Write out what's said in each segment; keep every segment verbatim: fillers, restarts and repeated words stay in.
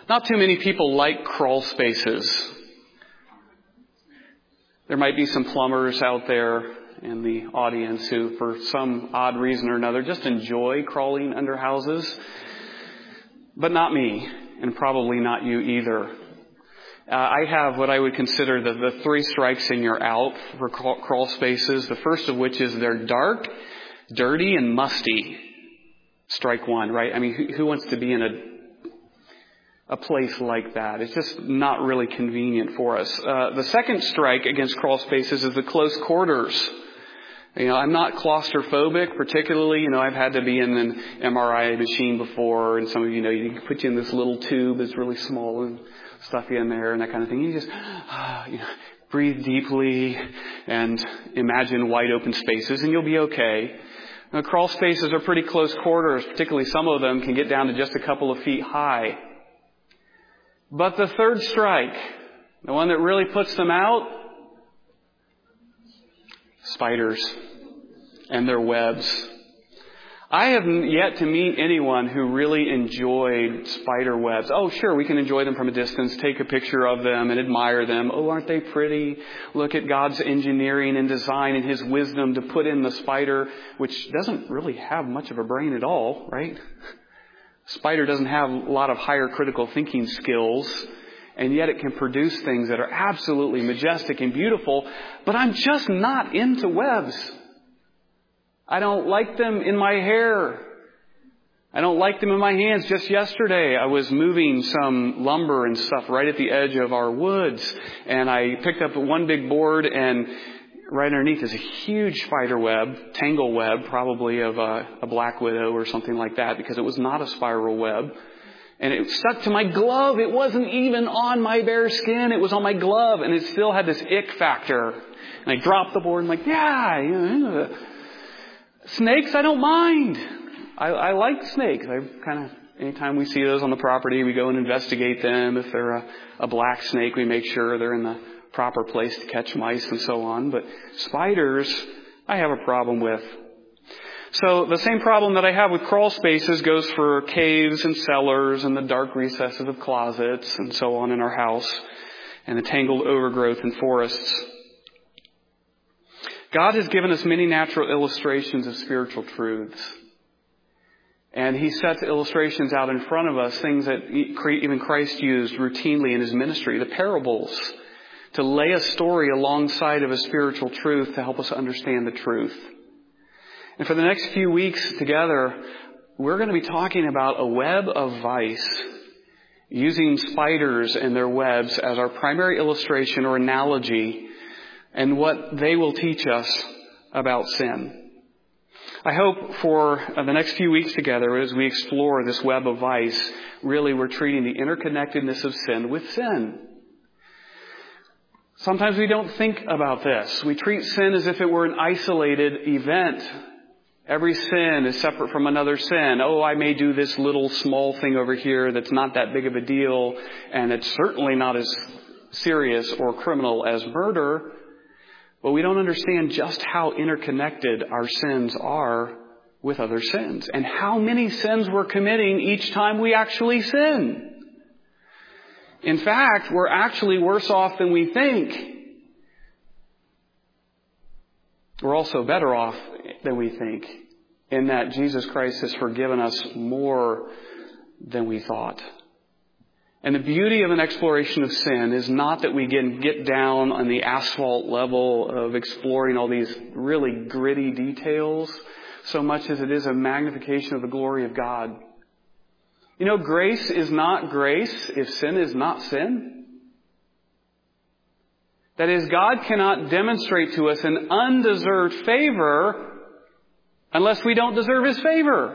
Not too many people like crawl spaces. There might be some plumbers out there in the audience who, for some odd reason or another, just enjoy crawling under houses. But not me, and probably not you either. Uh, I have what I would consider the, the three strikes and you're out for crawl, crawl spaces. The first of which is they're dark, dirty, and musty. Strike one, right? I mean, who, who wants to be in a a place like that? It's just not really convenient for us. Uh, the second strike against crawl spaces is the close quarters. You know, I'm not claustrophobic particularly. You know, I've had to be in an M R I machine before, and some of you know, you can put you in this little tube that's really small and stuff you in there and that kind of thing. You just, uh, you know, breathe deeply and imagine wide open spaces and you'll be okay. Now, crawl spaces are pretty close quarters, particularly some of them can get down to just a couple of feet high. But the third strike, the one that really puts them out, spiders and their webs. I have yet to meet anyone who really enjoyed spider webs. Oh, sure, we can enjoy them from a distance, take a picture of them and admire them. Oh, aren't they pretty? Look at God's engineering and design and His wisdom to put in the spider, which doesn't really have much of a brain at all, right? Spider doesn't have a lot of higher critical thinking skills, and yet it can produce things that are absolutely majestic and beautiful. But I'm just not into webs. I don't like them in my hair. I don't like them in my hands. Just yesterday, I was moving some lumber and stuff right at the edge of our woods, and I picked up one big board, and right underneath is a huge spider web, tangle web, probably of a, a black widow or something like that, because it was not a spiral web. And it stuck to my glove. It wasn't even on my bare skin. It was on my glove, and it still had this ick factor. And I dropped the board and I'm like, yeah, you know, snakes, I don't mind. I, I like snakes. I kind of, anytime we see those on the property, we go and investigate them. If they're a, a black snake, we make sure they're in the proper place to catch mice and so on. But spiders, I have a problem with. So the same problem that I have with crawl spaces goes for caves and cellars and the dark recesses of closets and so on in our house, and the tangled overgrowth in forests. God has given us many natural illustrations of spiritual truths. And He sets illustrations out in front of us, things that even Christ used routinely in His ministry, the parables, to lay a story alongside of a spiritual truth to help us understand the truth. And for the next few weeks together, we're going to be talking about a web of vice, using spiders and their webs as our primary illustration or analogy, and what they will teach us about sin. I hope for the next few weeks together, as we explore this web of vice, really we're treating the interconnectedness of sin with sin. Sometimes we don't think about this. We treat sin as if it were an isolated event. Every sin is separate from another sin. Oh, I may do this little small thing over here that's not that big of a deal, and it's certainly not as serious or criminal as murder. But we don't understand just how interconnected our sins are with other sins, and how many sins we're committing each time we actually sin. In fact, we're actually worse off than we think. We're also better off than we think, in that Jesus Christ has forgiven us more than we thought. And the beauty of an exploration of sin is not that we can get down on the asphalt level of exploring all these really gritty details, so much as it is a magnification of the glory of God. You know, grace is not grace if sin is not sin. That is, God cannot demonstrate to us an undeserved favor unless we don't deserve His favor.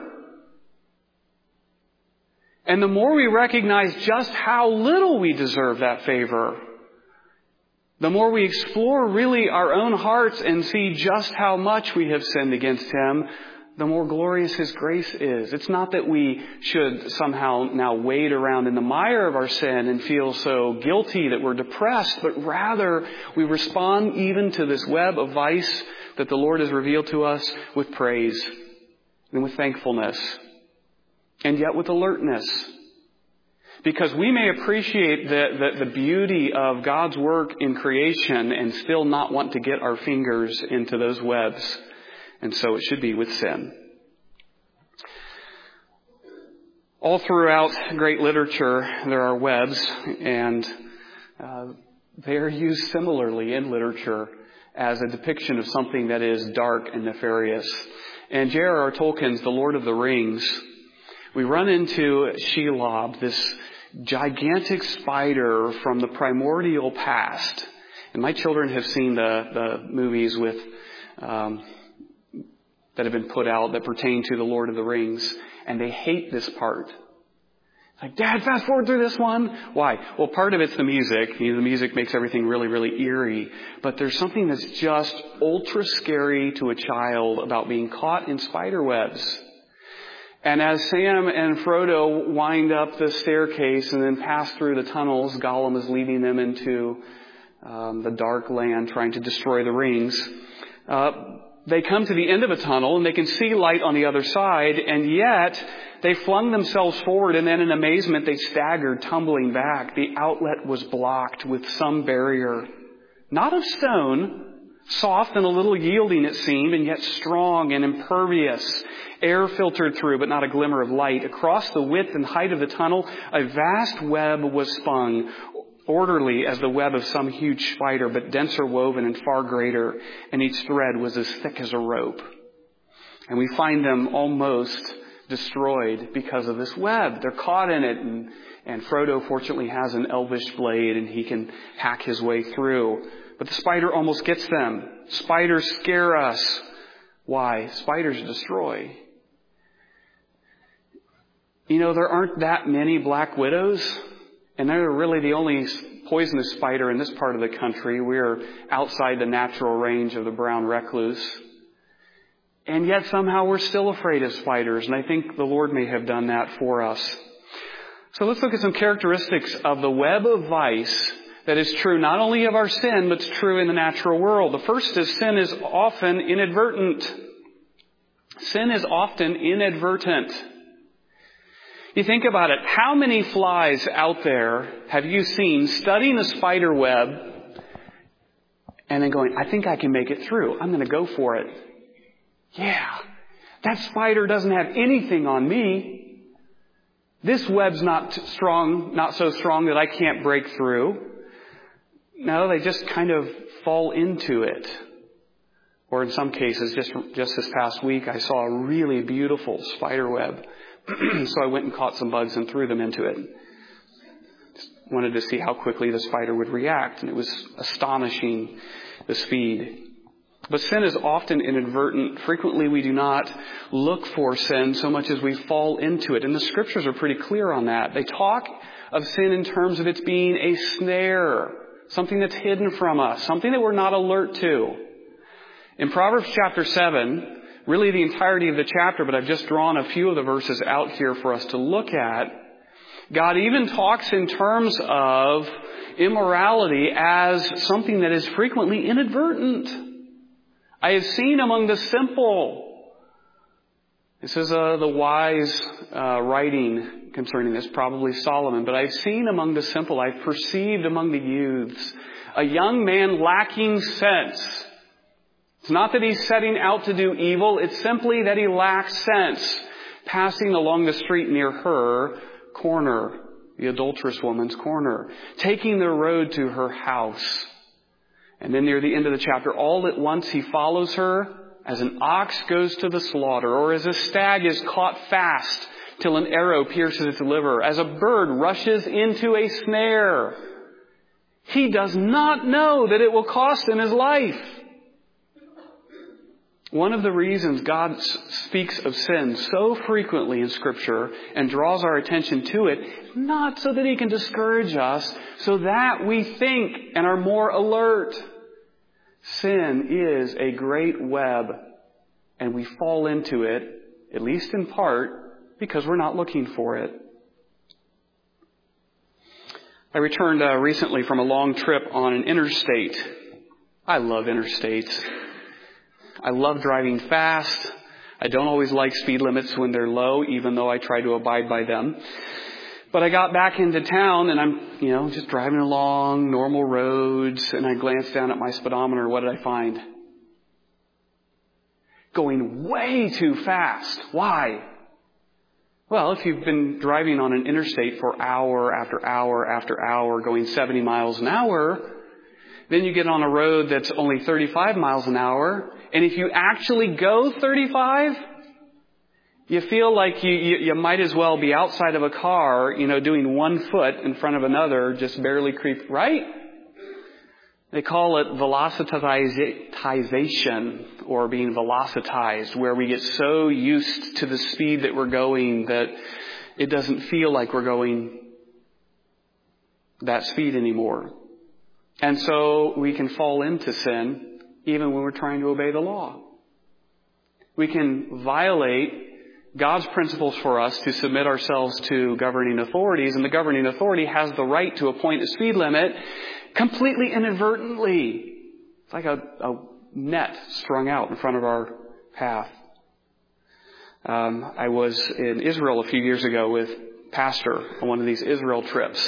And the more we recognize just how little we deserve that favor, the more we explore really our own hearts and see just how much we have sinned against Him, the more glorious His grace is. It's not that we should somehow now wade around in the mire of our sin and feel so guilty that we're depressed, but rather we respond even to this web of vice that the Lord has revealed to us with praise and with thankfulness, and yet with alertness. Because we may appreciate the, the, the beauty of God's work in creation and still not want to get our fingers into those webs. And so it should be with sin. All throughout great literature, there are webs, and uh, they are used similarly in literature as a depiction of something that is dark and nefarious. And J R R Tolkien's The Lord of the Rings, we run into Shelob, this gigantic spider from the primordial past. And my children have seen the, the movies with um, that have been put out that pertain to the Lord of the Rings, and they hate this part. Like, Dad, fast forward through this one. Why? Well, part of it's the music. You know, the music makes everything really, really eerie. But there's something that's just ultra scary to a child about being caught in spider webs. And as Sam and Frodo wind up the staircase and then pass through the tunnels, Gollum is leading them into um, the dark land, trying to destroy the rings. Uh, they come to the end of a tunnel and they can see light on the other side, and yet they flung themselves forward, and then in amazement they staggered, tumbling back. The outlet was blocked with some barrier, not of stone, soft and a little yielding it seemed, and yet strong and impervious. Air filtered through, but not a glimmer of light. Across the width and height of the tunnel, a vast web was spun, orderly as the web of some huge spider, but denser woven and far greater, and each thread was as thick as a rope. And we find them almost destroyed because of this web. They're caught in it, and, and Frodo fortunately has an elvish blade, and he can hack his way through. But the spider almost gets them. Spiders scare us. Why? Spiders destroy. You know, there aren't that many black widows, and they're really the only poisonous spider in this part of the country. We're outside the natural range of the brown recluse. And yet somehow we're still afraid of spiders, and I think the Lord may have done that for us. So let's look at some characteristics of the web of vice that is true not only of our sin, but it's true in the natural world. The first is sin is often inadvertent. Sin is often inadvertent. You think about it. How many flies out there have you seen studying a spider web and then going, I think I can make it through. I'm going to go for it. Yeah, that spider doesn't have anything on me. This web's not strong, not so strong that I can't break through. No, they just kind of fall into it. Or in some cases, just just this past week, I saw a really beautiful spider web. So I went and caught some bugs and threw them into it. Just wanted to see how quickly the spider would react. And it was astonishing, the speed. But sin is often inadvertent. Frequently we do not look for sin so much as we fall into it. And the scriptures are pretty clear on that. They talk of sin in terms of its being a snare, something that's hidden from us, something that we're not alert to. In Proverbs chapter seven, really the entirety of the chapter, but I've just drawn a few of the verses out here for us to look at, God even talks in terms of immorality as something that is frequently inadvertent. I have seen among the simple. This is uh, the wise uh, writing concerning this, probably Solomon. But I've seen among the simple, I've perceived among the youths, a young man lacking sense. It's not that he's setting out to do evil. It's simply that he lacks sense. Passing along the street near her corner, the adulterous woman's corner, taking the road to her house. And then near the end of the chapter, all at once he follows her as an ox goes to the slaughter, or as a stag is caught fast till an arrow pierces its liver, as a bird rushes into a snare. He does not know that it will cost him his life. One of the reasons God speaks of sin so frequently in Scripture and draws our attention to it, not so that He can discourage us, so that we think and are more alert. Sin is a great web, and we fall into it, at least in part, because we're not looking for it. I returned uh, recently from a long trip on an interstate. I love interstates. I love driving fast. I don't always like speed limits when they're low, even though I try to abide by them. But I got back into town and I'm, you know, just driving along normal roads, and I glanced down at my speedometer. What did I find? Going way too fast. Why? Well, if you've been driving on an interstate for hour after hour after hour, going seventy miles an hour, then you get on a road that's only thirty-five miles an hour. And if you actually go thirty-five, you feel like you, you, you might as well be outside of a car, you know, doing one foot in front of another, just barely creep, right? They call it velocitization, or being velocitized, where we get so used to the speed that we're going that it doesn't feel like we're going that speed anymore. And so we can fall into sin even when we're trying to obey the law. We can violate God's principles for us to submit ourselves to governing authorities, and the governing authority has the right to appoint a speed limit completely inadvertently. It's like a, a net strung out in front of our path. Um, I was in Israel a few years ago with Pastor on one of these Israel trips.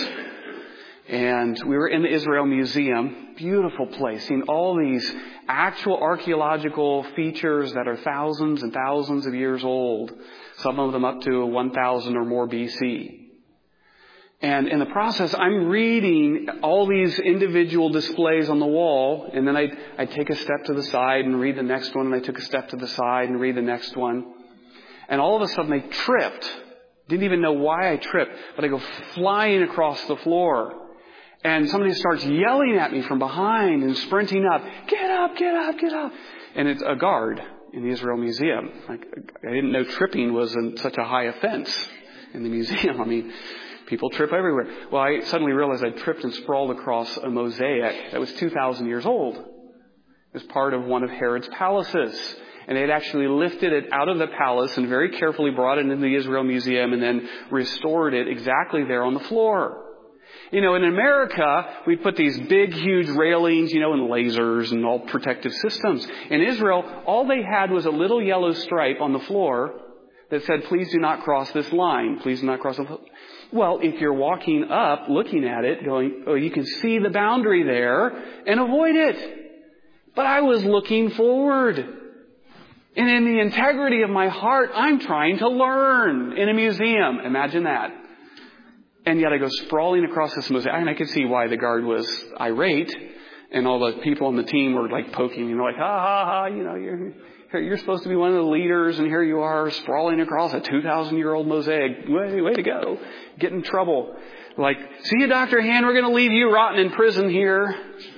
And we were in the Israel Museum, beautiful place, seeing all these actual archaeological features that are thousands and thousands of years old, some of them up to one thousand or more B C. And in the process, I'm reading all these individual displays on the wall, and then I'd, I'd take a step to the side and read the next one, and I took a step to the side and read the next one. And all of a sudden I tripped. Didn't even know why I tripped, but I go flying across the floor. And somebody starts yelling at me from behind and sprinting up, get up, get up, get up. And it's a guard in the Israel Museum. Like, I didn't know tripping was such a high offense in the museum. I mean, people trip everywhere. Well, I suddenly realized I tripped and sprawled across a mosaic that was two thousand years old. It was part of one of Herod's palaces. And they had actually lifted it out of the palace and very carefully brought it into the Israel Museum and then restored it exactly there on the floor. You know, in America, we put these big, huge railings, you know, and lasers and all protective systems. In Israel, all they had was a little yellow stripe on the floor that said, please do not cross this line. Please do not cross the... Well, if you're walking up, looking at it, going, oh, you can see the boundary there and avoid it. But I was looking forward. And in the integrity of my heart, I'm trying to learn in a museum. Imagine that. And yet I go sprawling across this mosaic. And I could see why the guard was irate. And all the people on the team were like poking me. And they're like, ha, ha, ha, you know, you're, you're supposed to be one of the leaders. And here you are sprawling across a two thousand year old mosaic. Way, way to go. Get in trouble. Like, see you, Doctor Hand. We're going to leave you rotting in prison here.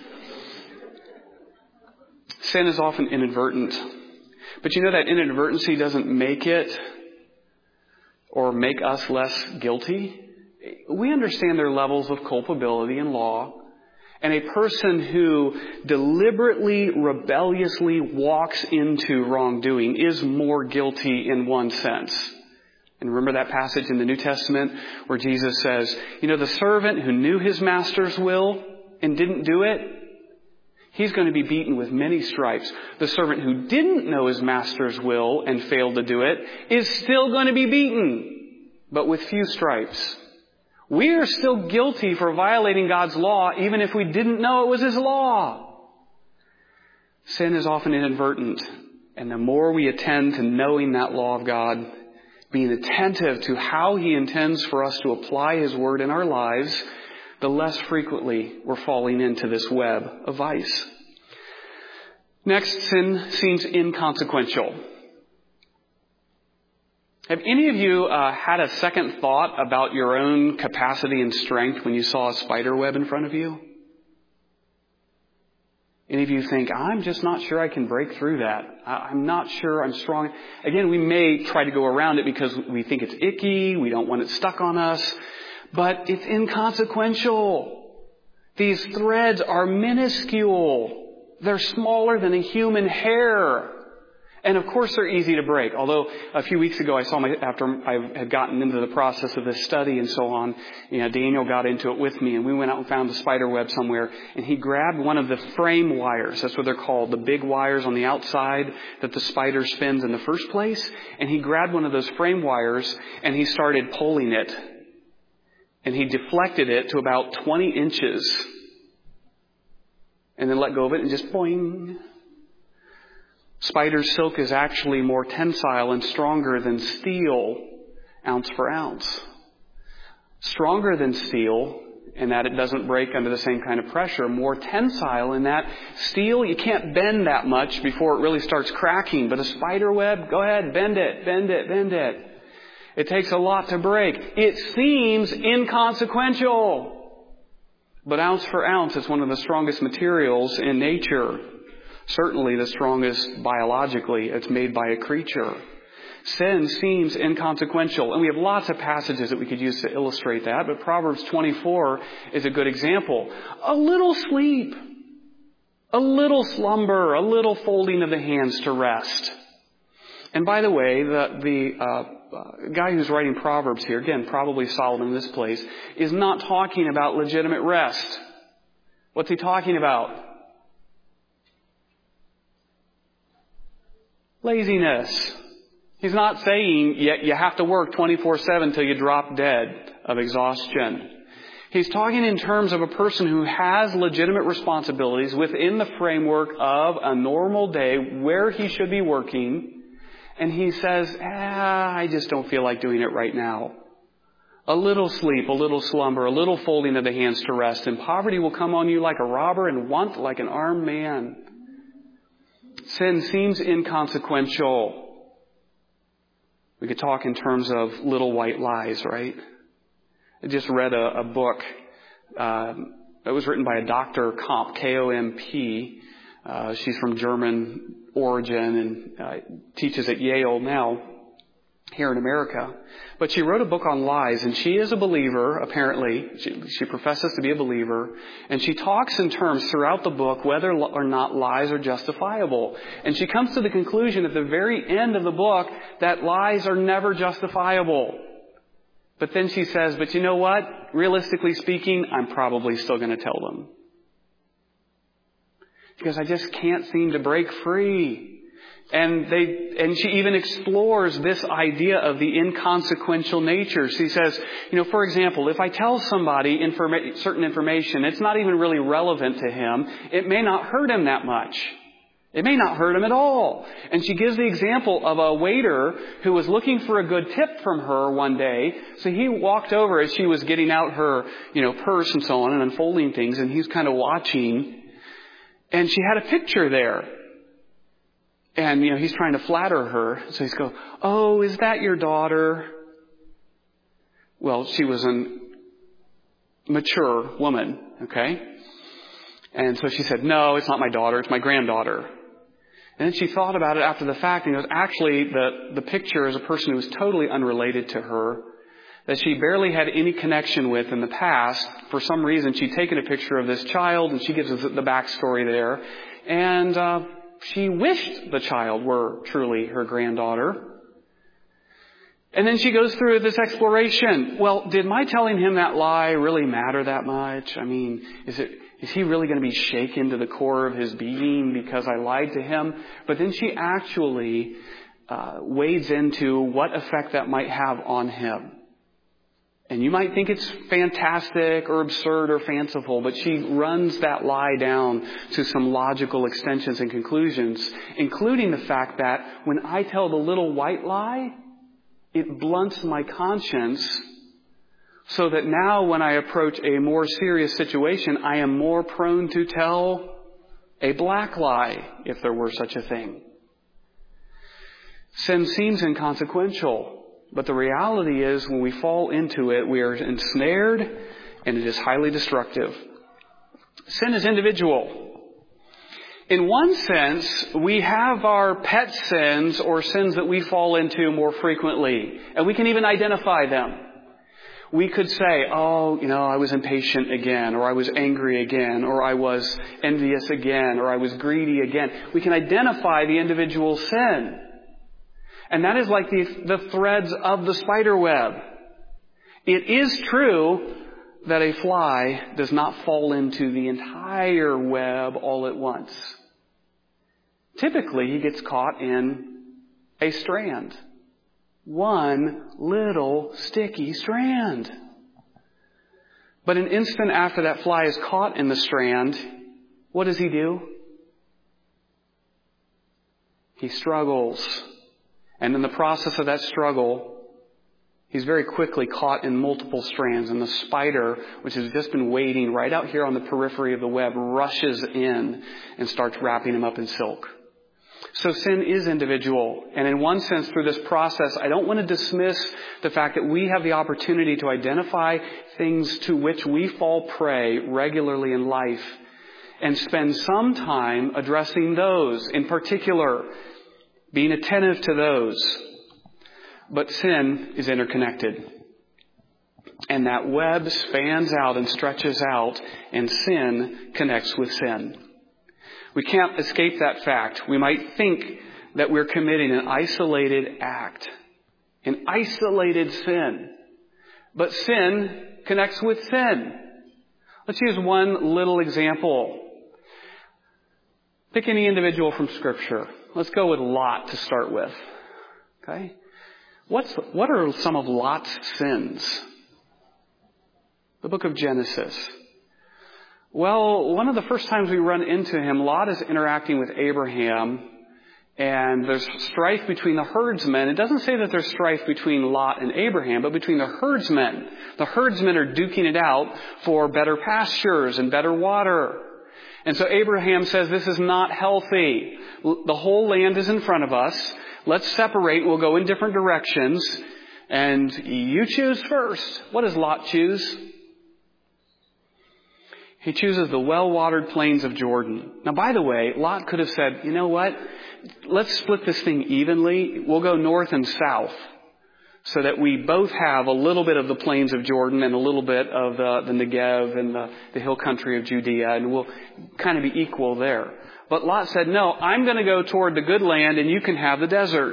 Sin is often inadvertent. But you know that inadvertency doesn't make it or make us less guilty. We understand their levels of culpability in law. And a person who deliberately, rebelliously walks into wrongdoing is more guilty in one sense. And remember that passage in the New Testament where Jesus says, you know, the servant who knew his master's will and didn't do it, he's going to be beaten with many stripes. The servant who didn't know his master's will and failed to do it is still going to be beaten, but with few stripes. We are still guilty for violating God's law, even if we didn't know it was His law. Sin is often inadvertent, and the more we attend to knowing that law of God, being attentive to how He intends for us to apply His word in our lives, the less frequently we're falling into this web of vice. Next, sin seems inconsequential. Have any of you uh, had a second thought about your own capacity and strength when you saw a spider web in front of you? Any of you think, I'm just not sure I can break through that. I'm not sure I'm strong. Again, we may try to go around it because we think it's icky. We don't want it stuck on us. But it's inconsequential. These threads are minuscule. They're smaller than a human hair. And of course they're easy to break. Although a few weeks ago I saw my, after I had gotten into the process of this study and so on, you know, Daniel got into it with me and we went out and found a spider web somewhere and he grabbed one of the frame wires. That's what they're called. The big wires on the outside that the spider spins in the first place. And he grabbed one of those frame wires and he started pulling it. And he deflected it to about twenty inches. And then let go of it and just boing. Spider silk is actually more tensile and stronger than steel, ounce for ounce. Stronger than steel in that it doesn't break under the same kind of pressure. More tensile in that steel, you can't bend that much before it really starts cracking. But a spider web, go ahead, bend it, bend it, bend it. It takes a lot to break. It seems inconsequential. But ounce for ounce, it's one of the strongest materials in nature. Certainly the strongest biologically. It's made by a creature. Sin seems inconsequential. And we have lots of passages that we could use to illustrate that. But Proverbs twenty-four is a good example. A little sleep. A little slumber. A little folding of the hands to rest. And by the way, the, the uh, uh, guy who's writing Proverbs here, again, probably Solomon in this place, is not talking about legitimate rest. What's he talking about? Laziness. He's not saying yet you have to work twenty-four seven till you drop dead of exhaustion. He's talking in terms of a person who has legitimate responsibilities within the framework of a normal day where he should be working. And he says, ah, I just don't feel like doing it right now. A little sleep, a little slumber, a little folding of the hands to rest, and poverty will come on you like a robber and want like an armed man. Sin seems inconsequential. We could talk in terms of little white lies, right? I just read a, a book um, that was written by a Doctor Komp, K O M P. Uh, she's from German origin and uh, teaches at Yale now here in America. But she wrote a book on lies, and she is a believer, apparently. She, she professes to be a believer. And she talks in terms throughout the book whether or not lies are justifiable. And she comes to the conclusion at the very end of the book that lies are never justifiable. But then she says, but you know what? Realistically speaking, I'm probably still going to tell them. Because I just can't seem to break free. And they, and she even explores this idea of the inconsequential nature. She says, you know, for example, if I tell somebody informa- certain information, it's not even really relevant to him. It may not hurt him that much. It may not hurt him at all. And she gives the example of a waiter who was looking for a good tip from her one day. So he walked over as she was getting out her, you know, purse and so on and unfolding things, and he's kind of watching. And she had a picture there. And, you know, he's trying to flatter her. So he's going, oh, is that your daughter? Well, she was a mature woman, okay? And so she said, no, it's not my daughter, it's my granddaughter. And then she thought about it after the fact and goes, actually, the, the picture is a person who was totally unrelated to her, that she barely had any connection with in the past. For some reason, she'd taken a picture of this child, and she gives us the backstory there. And uh, she wished the child were truly her granddaughter. And then she goes through this exploration. Well, did my telling him that lie really matter that much? I mean, is it is he really going to be shaken to the core of his being because I lied to him? But then she actually uh, wades into what effect that might have on him. And you might think it's fantastic or absurd or fanciful, but she runs that lie down to some logical extensions and conclusions, including the fact that when I tell the little white lie, it blunts my conscience so that now when I approach a more serious situation, I am more prone to tell a black lie, if there were such a thing. Sin seems inconsequential. But the reality is, when we fall into it, we are ensnared, and it is highly destructive. Sin is individual. In one sense, we have our pet sins or sins that we fall into more frequently, and we can even identify them. We could say, oh, you know, I was impatient again, or I was angry again, or I was envious again, or I was greedy again. We can identify the individual sin. And that is like the, the threads of the spider web. It is true that a fly does not fall into the entire web all at once. Typically, he gets caught in a strand. One little sticky strand. But an instant after that fly is caught in the strand, what does he do? He struggles. And in the process of that struggle, he's very quickly caught in multiple strands. And the spider, which has just been waiting right out here on the periphery of the web, rushes in and starts wrapping him up in silk. So sin is individual. And in one sense, through this process, I don't want to dismiss the fact that we have the opportunity to identify things to which we fall prey regularly in life and spend some time addressing those, in particular, being attentive to those. But sin is interconnected. And that web spans out and stretches out, and sin connects with sin. We can't escape that fact. We might think that we're committing an isolated act, an isolated sin. But sin connects with sin. Let's use one little example. Pick any individual from Scripture. Let's go with Lot to start with. Okay? What's, what are some of Lot's sins? The book of Genesis. Well, one of the first times we run into him, Lot is interacting with Abraham, and there's strife between the herdsmen. It doesn't say that there's strife between Lot and Abraham, but between the herdsmen. The herdsmen are duking it out for better pastures and better water. And so Abraham says, this is not healthy. The whole land is in front of us. Let's separate. We'll go in different directions. And you choose first. What does Lot choose? He chooses the well-watered plains of Jordan. Now, by the way, Lot could have said, you know what? Let's split this thing evenly. We'll go north and south so that we both have a little bit of the plains of Jordan and a little bit of the, the Negev and the, the hill country of Judea, and we'll kind of be equal there. But Lot said, no, I'm going to go toward the good land and you can have the desert.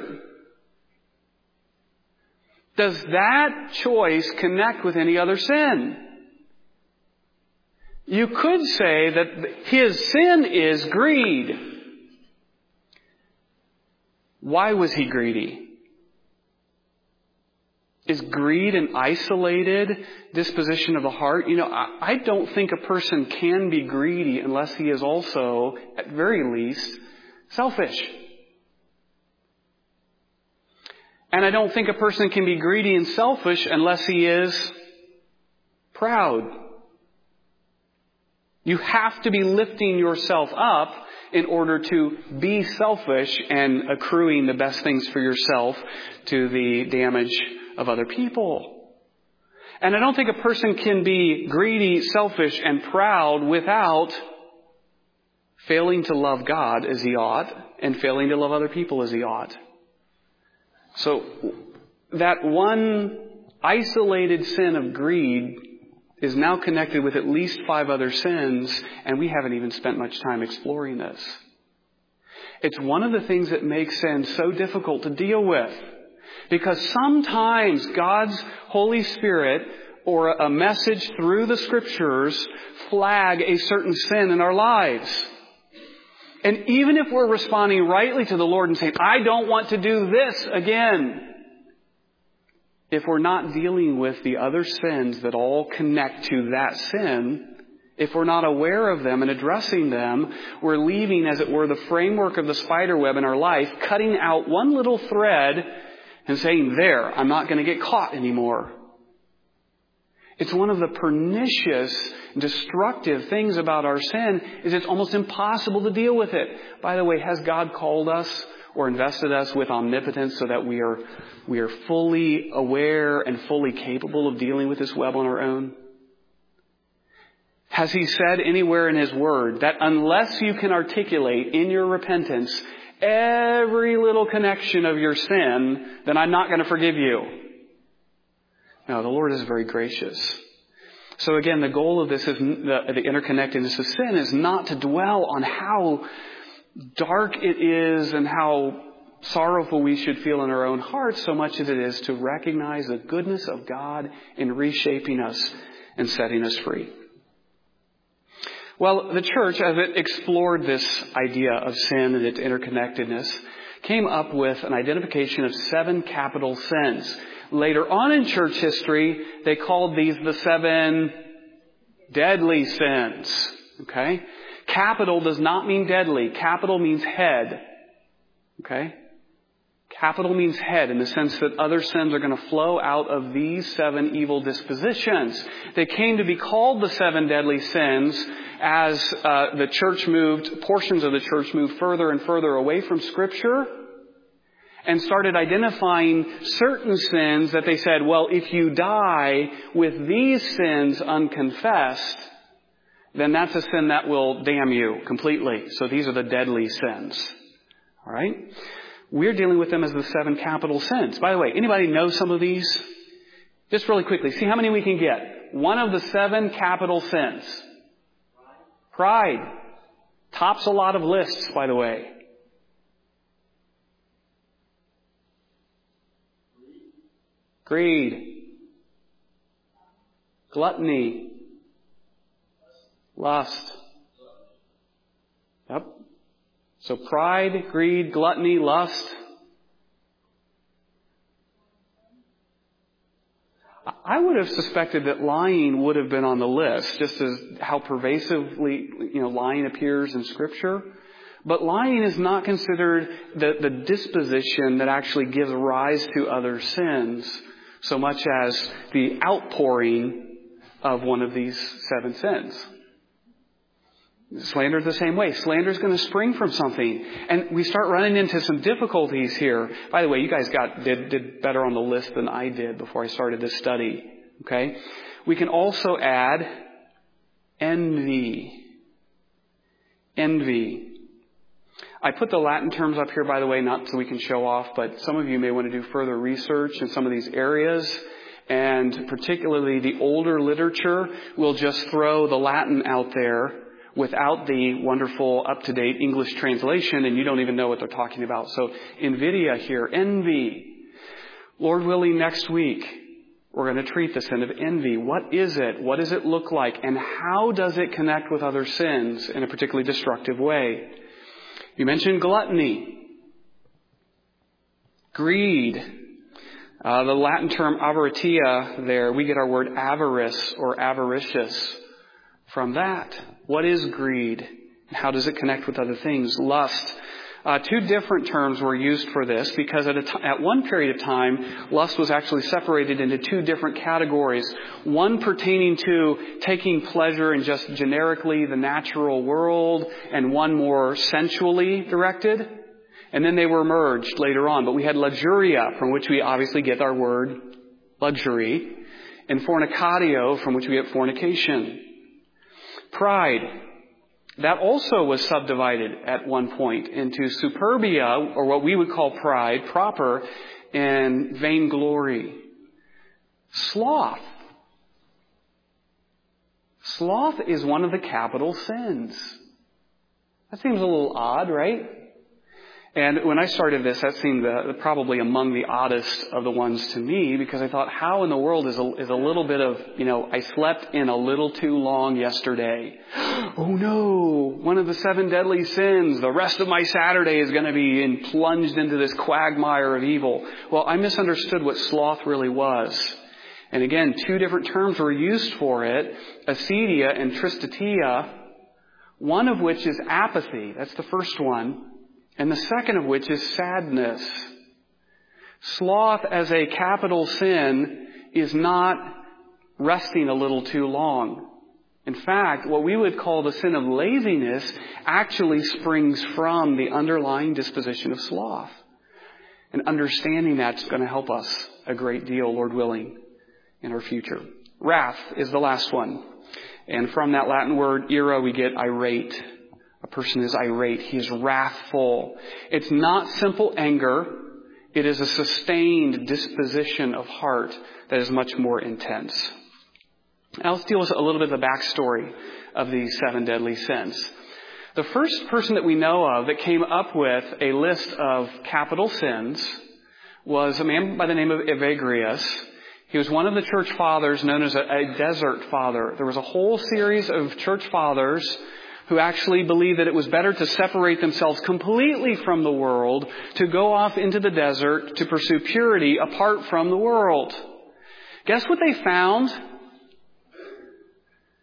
Does that choice connect with any other sin? You could say that his sin is greed. Why was he greedy? Is greed an isolated disposition of the heart? You know, I, I don't think a person can be greedy unless he is also, at very least, selfish. And I don't think a person can be greedy and selfish unless he is proud. You have to be lifting yourself up in order to be selfish and accruing the best things for yourself to the damage of other people. And I don't think a person can be greedy, selfish, and proud without failing to love God as he ought and failing to love other people as he ought. So that one isolated sin of greed is now connected with at least five other sins, and we haven't even spent much time exploring this. It's one of the things that makes sin so difficult to deal with. Because sometimes God's Holy Spirit or a message through the Scriptures flag a certain sin in our lives. And even if we're responding rightly to the Lord and saying, I don't want to do this again, if we're not dealing with the other sins that all connect to that sin, if we're not aware of them and addressing them, we're leaving, as it were, the framework of the spider web in our life, cutting out one little thread and saying, there, I'm not going to get caught anymore. It's one of the pernicious, destructive things about our sin is it's almost impossible to deal with it. By the way, has God called us or invested us with omnipotence so that we are we are fully aware and fully capable of dealing with this web on our own? Has He said anywhere in His Word that unless you can articulate in your repentance every little connection of your sin, then I'm not going to forgive you? No, the Lord is very gracious. So again, the goal of this is the, the interconnectedness of sin is not to dwell on how dark it is and how sorrowful we should feel in our own hearts so much as it is to recognize the goodness of God in reshaping us and setting us free. Well, the church, as it explored this idea of sin and its interconnectedness, came up with an identification of seven capital sins. Later on in church history, they called these the seven Deadly sins. Okay? Capital does not mean deadly. Capital means head. Okay? Capital means head in the sense that other sins are going to flow out of these seven evil dispositions. They came to be called the seven deadly sins as uh, the church moved, portions of the church moved further and further away from Scripture and started identifying certain sins that they said, well, if you die with these sins unconfessed, then that's a sin that will damn you completely. So these are the deadly sins. All right? We're dealing with them as the seven capital sins. By the way, anybody know some of these? Just really quickly, see how many we can get. One of the seven capital sins. Pride. Tops a lot of lists, by the way. Greed. Gluttony. Lust. Yep. So pride, greed, gluttony, lust. I would have suspected that lying would have been on the list, just as how pervasively, you know, lying appears in Scripture. But lying is not considered the, the disposition that actually gives rise to other sins, so much as the outpouring of one of these seven sins. Slander is the same way. Slander is going to spring from something. And we start running into some difficulties here. By the way, you guys got did, did better on the list than I did before I started this study. Okay? We can also add envy. Envy. I put the Latin terms up here, by the way, not so we can show off, but some of you may want to do further research in some of these areas. And particularly the older literature will just throw the Latin out there without the wonderful up-to-date English translation, and you don't even know what they're talking about. So, Nvidia here, envy. Lord willing, next week, we're going to treat the sin of envy. What is it? What does it look like? And how does it connect with other sins in a particularly destructive way? You mentioned gluttony. Greed. Uh, the Latin term avaritia there, we get our word avarice or avaricious from that. What is greed? How does it connect with other things? Lust. Uh, two different terms were used for this because at, a t- at one period of time, lust was actually separated into two different categories. One pertaining to taking pleasure in just generically the natural world, and one more sensually directed. And then they were merged later on. But we had luxuria, from which we obviously get our word luxury, and fornicatio, from which we get fornication. Pride. That also was subdivided at one point into superbia, or what we would call pride proper, and vainglory. Sloth. Sloth is one of the capital sins. That seems a little odd, right? And when I started this, that seemed uh, probably among the oddest of the ones to me, because I thought, how in the world is a, is a little bit of, you know, I slept in a little too long yesterday. Oh no, one of the seven deadly sins. The rest of my Saturday is going to be in, plunged into this quagmire of evil. Well, I misunderstood what sloth really was. And again, two different terms were used for it, acedia and tristitia, one of which is apathy. That's the first one. And the second of which is sadness. Sloth as a capital sin is not resting a little too long. In fact, what we would call the sin of laziness actually springs from the underlying disposition of sloth. And understanding that's going to help us a great deal, Lord willing, in our future. Wrath is the last one. And from that Latin word ira, we get irate. A person is irate. He is wrathful. It's not simple anger. It is a sustained disposition of heart that is much more intense. Now let's deal with a little bit of the backstory of these seven deadly sins. The first person that we know of that came up with a list of capital sins was a man by the name of Evagrius. He was one of the church fathers known as a, a desert father. There was a whole series of church fathers who actually believed that it was better to separate themselves completely from the world, to go off into the desert to pursue purity apart from the world. Guess what they found?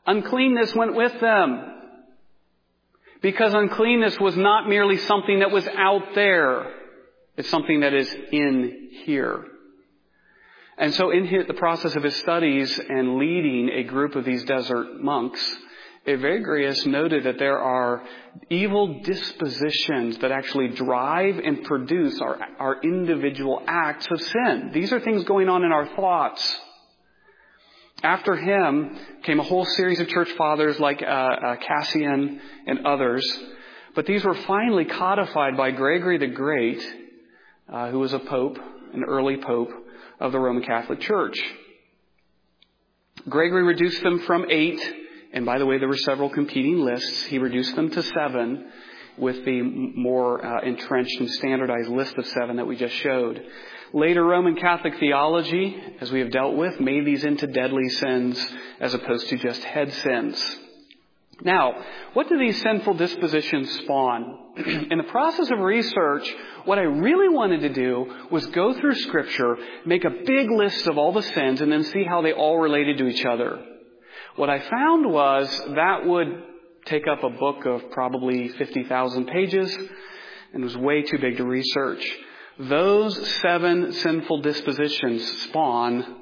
Uncleanness went with them. Because uncleanness was not merely something that was out there. It's something that is in here. And so in the process of his studies and leading a group of these desert monks, Evagrius noted that there are evil dispositions that actually drive and produce our, our individual acts of sin. These are things going on in our thoughts. After him came a whole series of church fathers like uh, uh, Cassian and others. But these were finally codified by Gregory the Great, uh, who was a pope, an early pope of the Roman Catholic Church. Gregory reduced them from eight. And by the way, there were several competing lists. He reduced them to seven with the more uh, entrenched and standardized list of seven that we just showed. Later Roman Catholic theology, as we have dealt with, made these into deadly sins as opposed to just head sins. Now, what do these sinful dispositions spawn? In the process of research, what I really wanted to do was go through Scripture, make a big list of all the sins, and then see how they all related to each other. What I found was that would take up a book of probably fifty thousand pages and was way too big to research. Those seven sinful dispositions spawn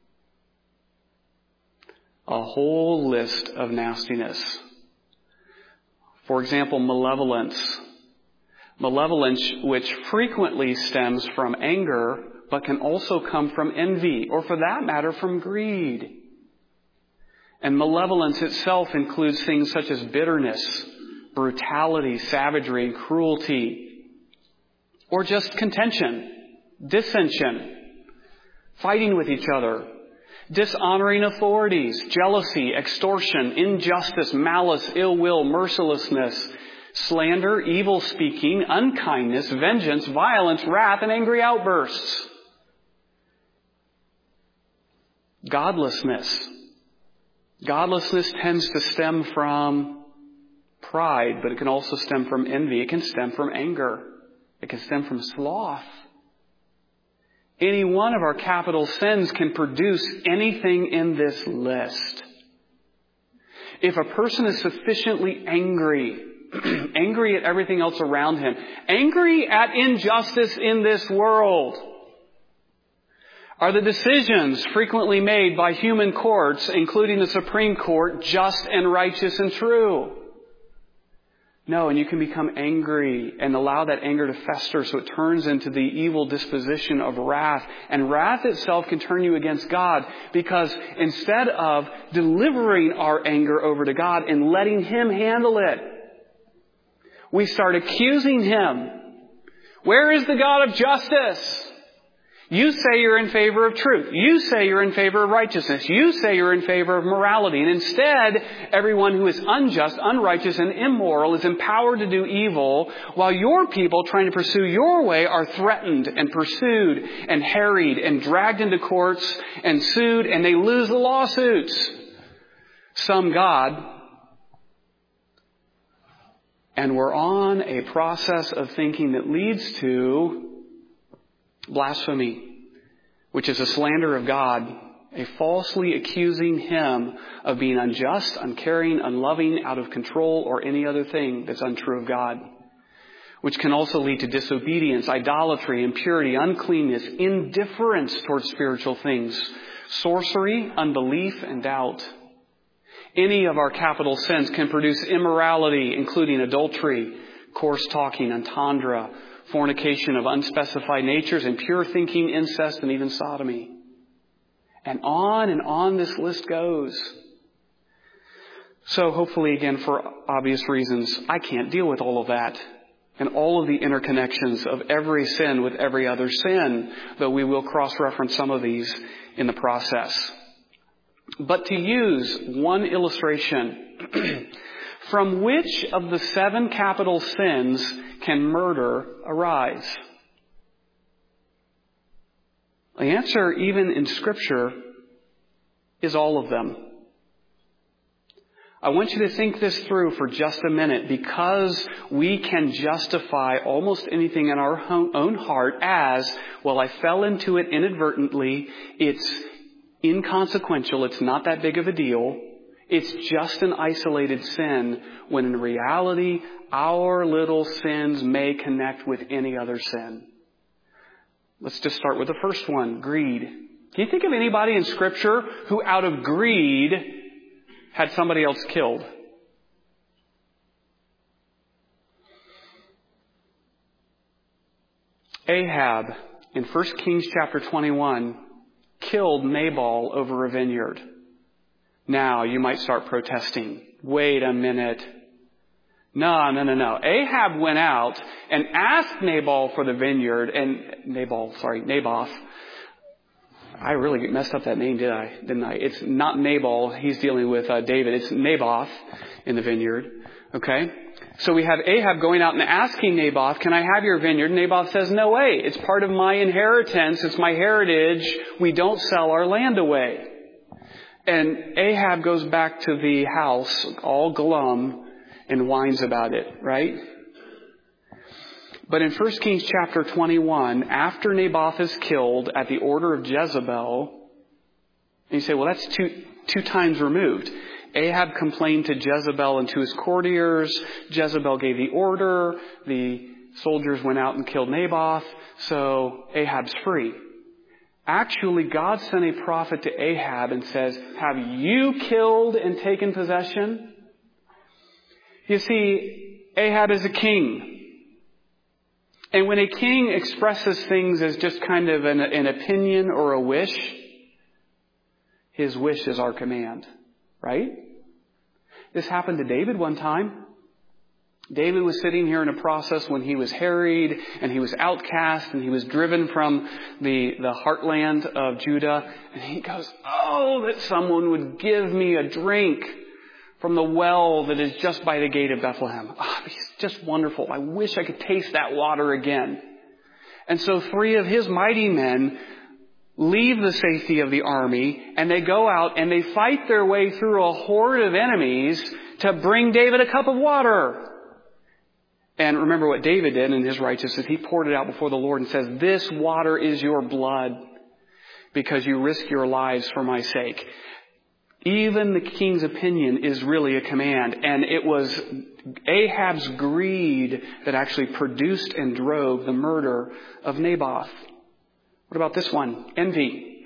a whole list of nastiness. For example, malevolence. Malevolence, which frequently stems from anger, but can also come from envy, or for that matter, from greed. And malevolence itself includes things such as bitterness, brutality, savagery, and cruelty. Or just contention, dissension, fighting with each other, dishonoring authorities, jealousy, extortion, injustice, malice, ill will, mercilessness, slander, evil speaking, unkindness, vengeance, violence, wrath, and angry outbursts. Godlessness. Godlessness tends to stem from pride, but it can also stem from envy. It can stem from anger. It can stem from sloth. Any one of our capital sins can produce anything in this list. If a person is sufficiently angry, angry at everything else around him, angry at injustice in this world, are the decisions frequently made by human courts, including the Supreme Court, just and righteous and true? No, and you can become angry and allow that anger to fester so it turns into the evil disposition of wrath. And wrath itself can turn you against God because instead of delivering our anger over to God and letting Him handle it, we start accusing Him. Where is the God of justice? You say you're in favor of truth. You say you're in favor of righteousness. You say you're in favor of morality. And instead, everyone who is unjust, unrighteous, and immoral is empowered to do evil, while your people trying to pursue your way are threatened and pursued and harried and dragged into courts and sued, and they lose the lawsuits. Some God. And we're on a process of thinking that leads to blasphemy, which is a slander of God, a falsely accusing Him of being unjust, uncaring, unloving, out of control, or any other thing that's untrue of God, which can also lead to disobedience, idolatry, impurity, uncleanness, indifference towards spiritual things, sorcery, unbelief, and doubt. Any of our capital sins can produce immorality, including adultery, coarse talking, entendre, fornication of unspecified natures, impure thinking, incest, and even sodomy. And on and on this list goes. So hopefully, again, for obvious reasons, I can't deal with all of that and all of the interconnections of every sin with every other sin, though we will cross-reference some of these in the process. But to use one illustration, from which of the seven capital sins can murder arise? The answer, even in Scripture, is all of them. I want you to think this through for just a minute, because we can justify almost anything in our own heart as, well, I fell into it inadvertently, it's inconsequential, it's not that big of a deal, It's just an isolated sin when in reality, our little sins may connect with any other sin. Let's just start with the first one, greed. Can you think of anybody in Scripture who out of greed had somebody else killed? Ahab, in First Kings chapter twenty-one, killed Nabal over a vineyard. Now, you might start protesting. Wait a minute. No, no, no, no. Ahab went out and asked Nabal for the vineyard, and Nabal, sorry, Naboth. I really messed up that name, did I? Didn't I? It's not Nabal. He's dealing with uh, David. It's Naboth in the vineyard. Okay? So we have Ahab going out and asking Naboth, can I have your vineyard? Naboth says, no way. It's part of my inheritance. It's my heritage. We don't sell our land away. And Ahab goes back to the house all glum and whines about it, right? But in First Kings chapter twenty-one, after Naboth is killed at the order of Jezebel, and you say, well, that's two, two times removed. Ahab complained to Jezebel and to his courtiers. Jezebel gave the order. The soldiers went out and killed Naboth. So Ahab's free. Actually, God sent a prophet to Ahab and says, have you killed and taken possession? You see, Ahab is a king. And when a king expresses things as just kind of an, an opinion or a wish, his wish is our command. Right? This happened to David one time. David was sitting here in a process when he was harried and he was outcast and he was driven from the, the heartland of Judah. And he goes, oh, that someone would give me a drink from the well that is just by the gate of Bethlehem. Oh, it's just wonderful. I wish I could taste that water again. And so three of his mighty men leave the safety of the army, and they go out and they fight their way through a horde of enemies to bring David a cup of water. And remember what David did in his righteousness. He poured it out before the Lord and says, this water is your blood because you risk your lives for my sake. Even the king's opinion is really a command. And it was Ahab's greed that actually produced and drove the murder of Naboth. What about this one? Envy.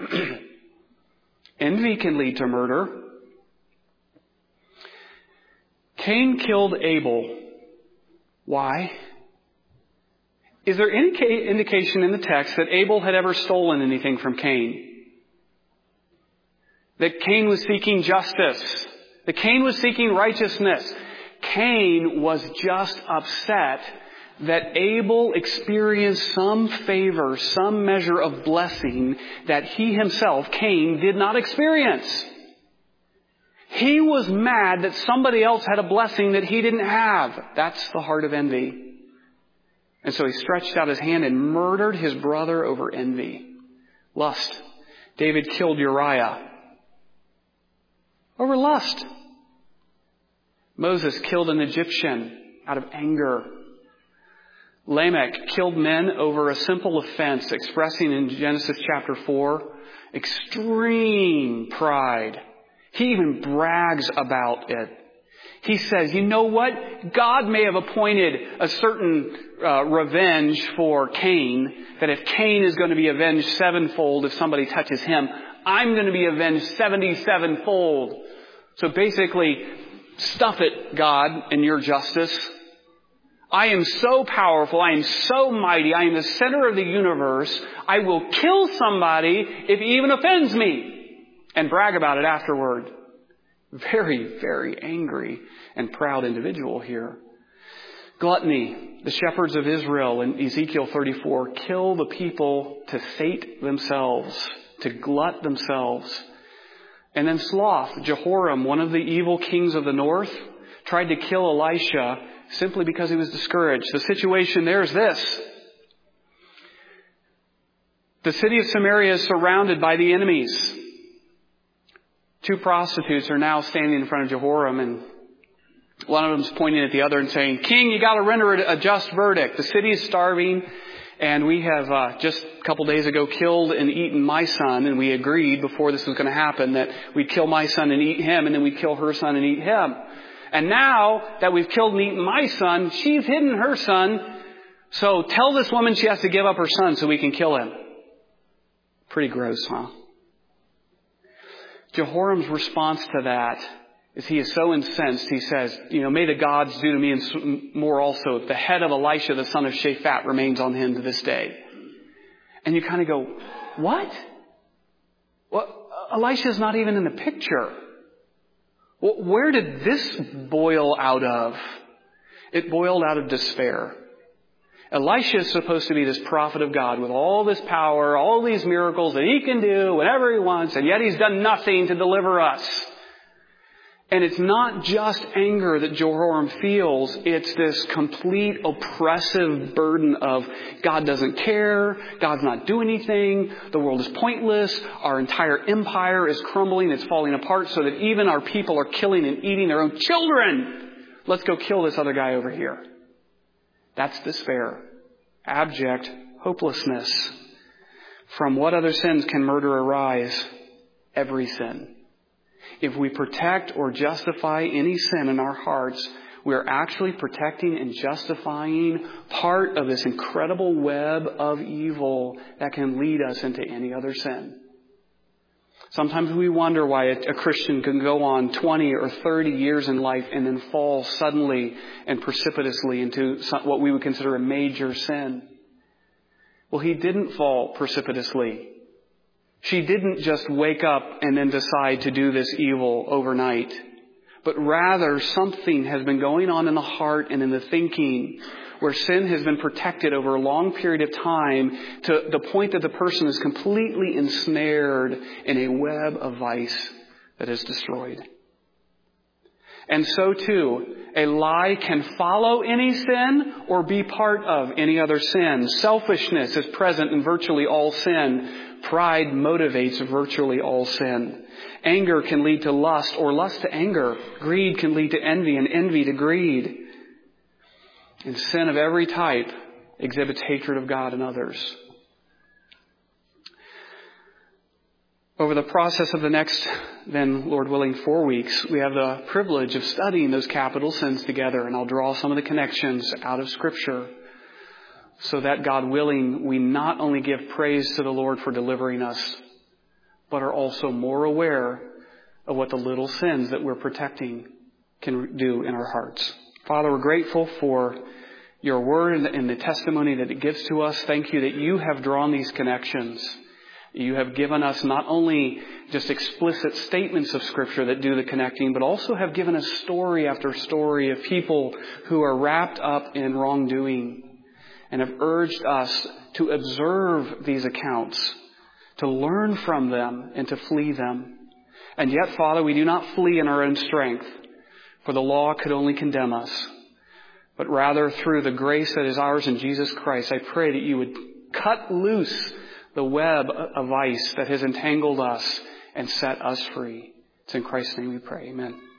Envy can lead to murder. Cain killed Abel. Why? Is there any indication in the text that Abel had ever stolen anything from Cain? That Cain was seeking justice. That Cain was seeking righteousness. Cain was just upset that Abel experienced some favor, some measure of blessing that he himself, Cain, did not experience. He was mad that somebody else had a blessing that he didn't have. That's the heart of envy. And so he stretched out his hand and murdered his brother over envy. Lust. David killed Uriah over lust. Moses killed an Egyptian out of anger. Lamech killed men over a simple offense, expressing in Genesis chapter four, extreme pride. He even brags about it. He says, you know what? God may have appointed a certain uh, revenge for Cain, that if Cain is going to be avenged sevenfold if somebody touches him, I'm going to be avenged seventy-sevenfold. So basically, stuff it, God, in your justice. I am so powerful. I am so mighty. I am the center of the universe. I will kill somebody if he even offends me, and brag about it afterward. Very, very angry and proud individual here. Gluttony. The shepherds of Israel in Ezekiel thirty-four kill the people to sate themselves, to glut themselves. And then sloth. Jehoram, one of the evil kings of the north, tried to kill Elisha simply because he was discouraged. The situation there is this. The city of Samaria is surrounded by the enemies. Two prostitutes are now standing in front of Jehoram, and one of them is pointing at the other and saying, King, you got to render a just verdict. The city is starving, And we have uh, just a couple days ago killed and eaten my son, and we agreed before this was going to happen that we'd kill my son and eat him, and then we'd kill her son and eat him. And now that we've killed and eaten my son, she's hidden her son. So tell this woman she has to give up her son so we can kill him. Pretty gross, huh? Jehoram's response to that is he is so incensed. He says, you know, may the gods do to me and more also. The head of Elisha, the son of Shaphat, remains on him to this day. And you kind of go, what? Well, Elisha's not even in the picture. Well, where did this boil out of? It boiled out of despair. Elisha is supposed to be this prophet of God with all this power, all these miracles that he can do whenever he wants, and yet he's done nothing to deliver us. And it's not just anger that Jehoram feels. It's this complete oppressive burden of God doesn't care. God's not doing anything. The world is pointless. Our entire empire is crumbling. It's falling apart so that even our people are killing and eating their own children. Let's go kill this other guy over here. That's despair. Abject hopelessness. From what other sins can murder arise? Every sin. If we protect or justify any sin in our hearts, we are actually protecting and justifying part of this incredible web of evil that can lead us into any other sin. Sometimes we wonder why a Christian can go on twenty or thirty years in life and then fall suddenly and precipitously into what we would consider a major sin. Well, he didn't fall precipitously. She didn't just wake up and then decide to do this evil overnight, but rather something has been going on in the heart and in the thinking where sin has been protected over a long period of time to the point that the person is completely ensnared in a web of vice that is destroyed. And so too, a lie can follow any sin or be part of any other sin. Selfishness is present in virtually all sin. Pride motivates virtually all sin. Anger can lead to lust or lust to anger. Greed can lead to envy and envy to greed. And sin of every type exhibits hatred of God and others. Over the process of the next, then, Lord willing, four weeks, we have the privilege of studying those capital sins together. And I'll draw some of the connections out of Scripture so that, God willing, we not only give praise to the Lord for delivering us, but are also more aware of what the little sins that we're protecting can do in our hearts. Father, we're grateful for your word and the testimony that it gives to us. Thank you that you have drawn these connections. You have given us not only just explicit statements of Scripture that do the connecting, but also have given us story after story of people who are wrapped up in wrongdoing and have urged us to observe these accounts, to learn from them and to flee them. And yet, Father, we do not flee in our own strength, for the law could only condemn us. But rather, through the grace that is ours in Jesus Christ, I pray that you would cut loose the web of vice that has entangled us and set us free. It's in Christ's name we pray. Amen.